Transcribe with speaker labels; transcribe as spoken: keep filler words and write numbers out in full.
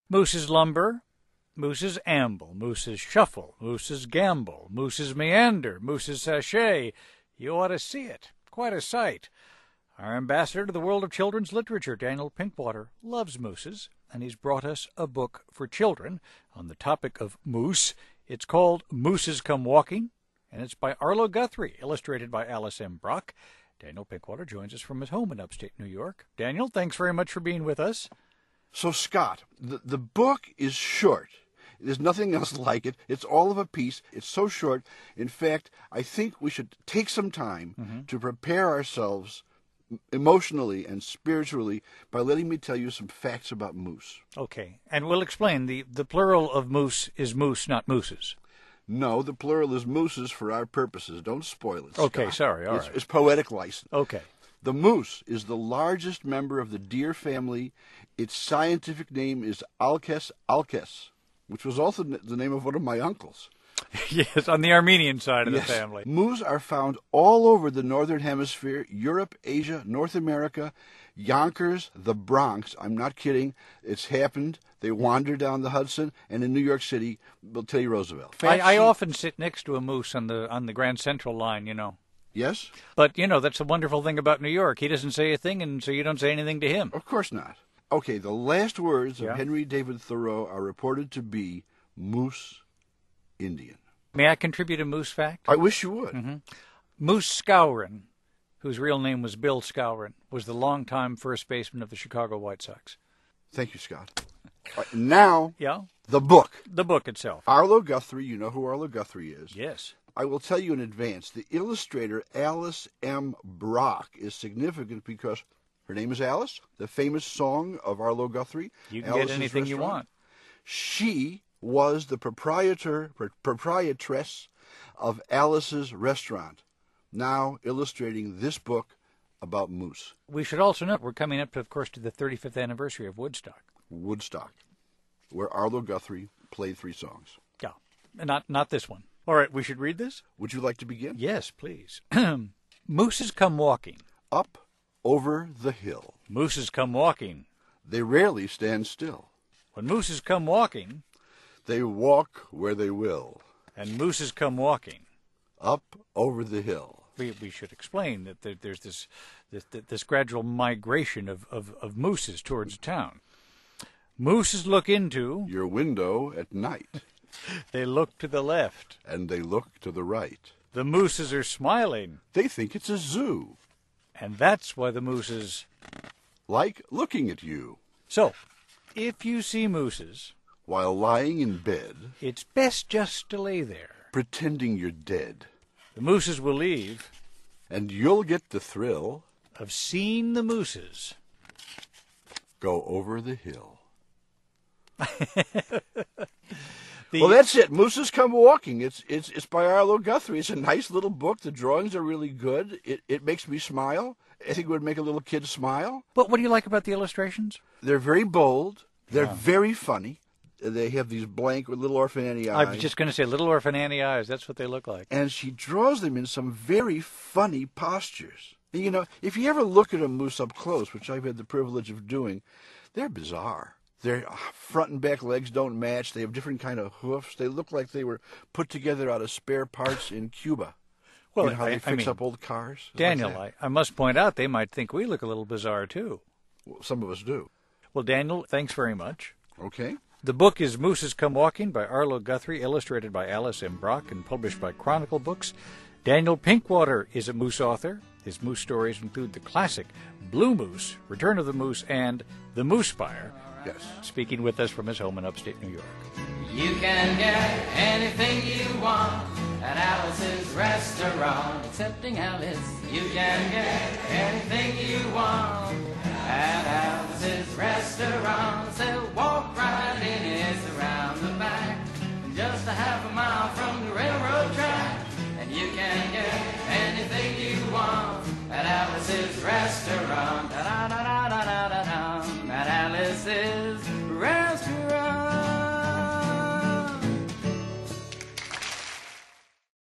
Speaker 1: Moose's lumber, Moose's amble, Moose's shuffle, Moose's gamble, Moose's meander, Moose's sachet. You ought to see it. Quite a sight. Our ambassador to the world of children's literature, Daniel Pinkwater, loves mooses, and he's brought us a book for children on the topic of moose. It's called Mooses Come Walking, and it's by Arlo Guthrie, illustrated by Alice M. Brock. Daniel Pinkwater joins us from his home in upstate New York. Daniel, thanks very much for being with us.
Speaker 2: So, Scott, the, the book is short. There's nothing else like it. It's all of a piece. It's so short. In fact, I think we should take some time mm-hmm. to prepare ourselves emotionally and spiritually by letting me tell you some facts about moose.
Speaker 1: Okay, and we'll explain. The, the plural of moose is moose, not mooses.
Speaker 2: No, the plural is mooses for our purposes. Don't spoil it, Scott.
Speaker 1: Okay, sorry, all
Speaker 2: it's,
Speaker 1: right.
Speaker 2: It's poetic license.
Speaker 1: Okay.
Speaker 2: The moose is the largest member of the deer family. Its scientific name is Alces alces, which was also the name of one of my uncles.
Speaker 1: Yes, on the Armenian side of
Speaker 2: yes.
Speaker 1: the family.
Speaker 2: Moose are found all over the Northern Hemisphere, Europe, Asia, North America, Yonkers, the Bronx. I'm not kidding. It's happened. They wander down the Hudson, and in New York City, well, Teddy Roosevelt.
Speaker 1: I, I often sit next to a moose on the on the Grand Central line, you know.
Speaker 2: Yes?
Speaker 1: But, you know, that's the wonderful thing about New York. He doesn't say a thing, and so you don't say anything to him.
Speaker 2: Of course not. Okay, the last words
Speaker 1: yeah.
Speaker 2: of Henry David Thoreau are reported to be Moose Indian.
Speaker 1: May I contribute a moose fact?
Speaker 2: I wish you would.
Speaker 1: Mm-hmm. Moose Skowron, whose real name was Bill Skowron, was the longtime first baseman of the Chicago White Sox.
Speaker 2: Thank you, Scott. Right, now,
Speaker 1: yeah?
Speaker 2: the book.
Speaker 1: The book itself.
Speaker 2: Arlo Guthrie, you know who Arlo Guthrie is.
Speaker 1: Yes.
Speaker 2: I will tell you in advance, the illustrator Alice M. Brock is significant because her name is Alice, the famous song of Arlo Guthrie.
Speaker 1: You can
Speaker 2: Alice's
Speaker 1: get anything
Speaker 2: Restaurant.
Speaker 1: you want.
Speaker 2: She was the proprietor, proprietress of Alice's Restaurant, now illustrating this book about moose.
Speaker 1: We should also note we're coming up, of course, to the thirty-fifth anniversary of Woodstock.
Speaker 2: Woodstock, where Arlo Guthrie played three songs.
Speaker 1: Yeah, not not this one. All right, we should read this?
Speaker 2: Would you like to begin?
Speaker 1: Yes, please. Mooses come walking.
Speaker 2: Up over the hill.
Speaker 1: Mooses come walking.
Speaker 2: They rarely stand still.
Speaker 1: When mooses come walking,
Speaker 2: they walk where they will.
Speaker 1: And mooses come walking.
Speaker 2: Up over the hill.
Speaker 1: We, we should explain that there, there's this, this this gradual migration of, of, of mooses towards town. Mooses look into...
Speaker 2: your window at night.
Speaker 1: They look to the left.
Speaker 2: And they look to the right.
Speaker 1: The mooses are smiling.
Speaker 2: They think it's a zoo.
Speaker 1: And that's why the mooses...
Speaker 2: like looking at you.
Speaker 1: So, if you see mooses...
Speaker 2: while lying in bed...
Speaker 1: it's best just to lay there.
Speaker 2: Pretending you're dead.
Speaker 1: The mooses will leave.
Speaker 2: And you'll get the thrill...
Speaker 1: of seeing the mooses...
Speaker 2: go over the hill.
Speaker 1: The,
Speaker 2: well, that's it. Mooses Come Walking. It's it's it's by Arlo Guthrie. It's a nice little book. The drawings are really good. It it makes me smile. I think it would make a little kid smile.
Speaker 1: But what do you like about the illustrations?
Speaker 2: They're very bold. They're
Speaker 1: yeah.
Speaker 2: very funny. They have these blank Little Orphan Annie eyes.
Speaker 1: I was just going to say Little Orphan Annie eyes. That's what they look like.
Speaker 2: And she draws them in some very funny postures. And, you know, if you ever look at a moose up close, which I've had the privilege of doing, they're bizarre. Their front and back legs don't match. They have different kind of hoofs. They look like they were put together out of spare parts in Cuba. Well, you know how
Speaker 1: I,
Speaker 2: they fix
Speaker 1: I mean,
Speaker 2: up old cars?
Speaker 1: Daniel,
Speaker 2: like
Speaker 1: I, I must point out they might think we look a little bizarre, too.
Speaker 2: Well, some of us do.
Speaker 1: Well, Daniel, thanks very much.
Speaker 2: Okay.
Speaker 1: The book is Mooses Come Walking by Arlo Guthrie, illustrated by Alice M. Brock, and published by Chronicle Books. Daniel Pinkwater is a moose author. His moose stories include the classic Blue Moose, Return of the Moose, and The Moose Spire.
Speaker 2: Yes.
Speaker 1: Speaking with us from his home in upstate New York.
Speaker 3: You can get anything you want at Alice's Restaurant. Accepting Alice, you can get anything